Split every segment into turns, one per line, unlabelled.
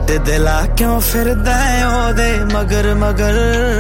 ਛੱਡ ਦਿਲਾ ਕਿਉਂ ਫਿਰਦਾ ਉਹਦੇ ਮਗਰ ਮਗਰ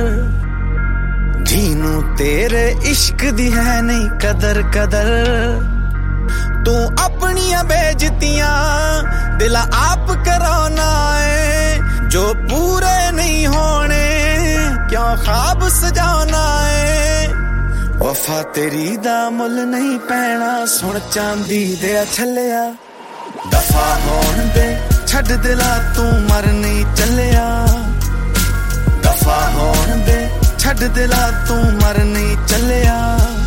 ਜਿਹਨੂੰ ਤੇਰੇ ਇਸ਼ਕ ਦੀ ਹੈ ਨਹੀਂ ਕਦਰ ਕਦਰ ਤੂੰ ਆਪਣੀਆਂ ਬੇਇੱਜ਼ਤੀਆਂ ਦਿਲ ਆਪ ਕਰਾਉਣਾ ਏ ਜੋ ਪੂਰੇ ਨਹੀਂ ਹੋਣੇ ਕਿਉਂ ਖਾਬ ਸਜਾਉਣਾ ਏ ਵਫਾ ਤੇਰੀ ਦਾ ਮੁੱਲ ਨਹੀਂ ਪੈਣਾ ਸੁਣ ਚਾਂਦੀ ਦੇ ਛੱਲਿਆ ਦਫਾ ਹੋਣ ਦੇ ਛੱਡ ਦਿਲਾ ਤੂੰ ਮਰ ਨਹੀਂ ਚੱਲਿਆ ਦਫਾ ਹੋਣ ਦੇ ਛੱਡ ਦਿਲਾ ਤੂੰ ਮਰ ਨਹੀਂ ਚੱਲਿਆ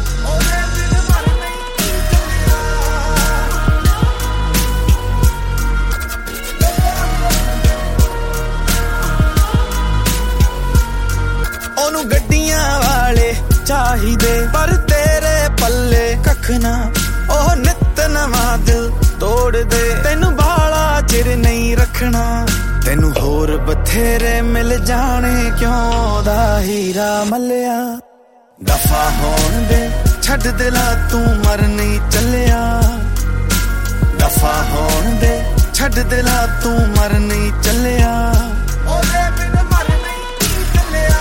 ਉਹਨੂੰ ਗੱਡੀਆਂ ਵਾਲੇ ਚਾਹੀਦੇ ਪਰ ਤੇਰੇ ਪੱਲੇ ਕੱਖ ਨਾ ਉਹ ਨਿੱਤ ਨਵਾਂ ਦਿਲ ਤੋੜ ਦੇ ਤੈਨੂੰ ਬਾਲਾ ਚਿਰ ਨਹੀਂ ਰੱਖਣਾ ਤੈਨੂੰ ਹੋਰ ਬਥੇਰੇ ਮਿਲ ਜਾਣੇ ਕਿਉਂ ਦਾ ਹੀਰਾ ਮੱਲਿਆ ਦਫਾ ਹੋਣ ਦੇ ਛੱਡ ਦਿਲਾ ਤੂੰ ਮਰ ਨਹੀਂ ਚੱਲਿਆ ਦਫਾ ਹੋਣ ਦੇ ਛੱਡ ਦਿਲਾ ਤੂੰ ਮਰ ਨਹੀਂ ਚੱਲਿਆ ਉਹਦੇ ਬਿਨ ਮਰ ਨਹੀਂ ਚੱਲਿਆ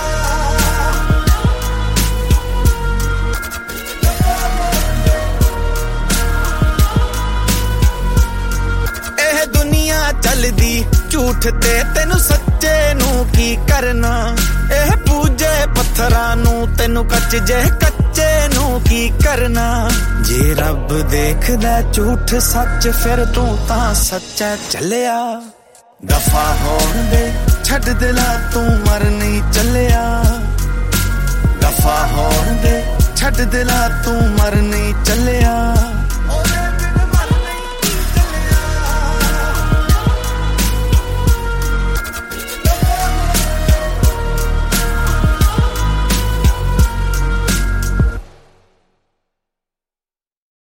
ਇਹ ਦੁਨੀਆ ਚੱਲਦੀ ਝੂਠ ਤੇ ਤੈਨੂੰ ਸੱਚੇ ਨੂੰ ਕੀ ਕਰਨਾ ਇਹ ਪੂਜੇ ਪੱਥਰਾਂ ਨੂੰ ਤੈਨੂੰ ਕੱਚ ਜੇ ਕੱਚੇ ਨੂੰ ਕੀ ਕਰਨਾ ਜੇ ਰੱਬ ਦੇਖਦਾ ਝੂਠ ਸੱਚ ਫਿਰ ਤੂੰ ਤਾਂ ਸੱਚਾ ਚੱਲਿਆ ਦਫਾ ਹੋਣ ਦੇ ਛੱਡ ਦਿਲਾ ਤੂੰ ਮਰ ਨਹੀਂ ਚੱਲਿਆ ਦਫਾ ਹੋਣ ਦੇ ਛੱਡ ਦਿਲਾ ਤੂੰ ਮਰ ਨਹੀਂ ਚੱਲਿਆ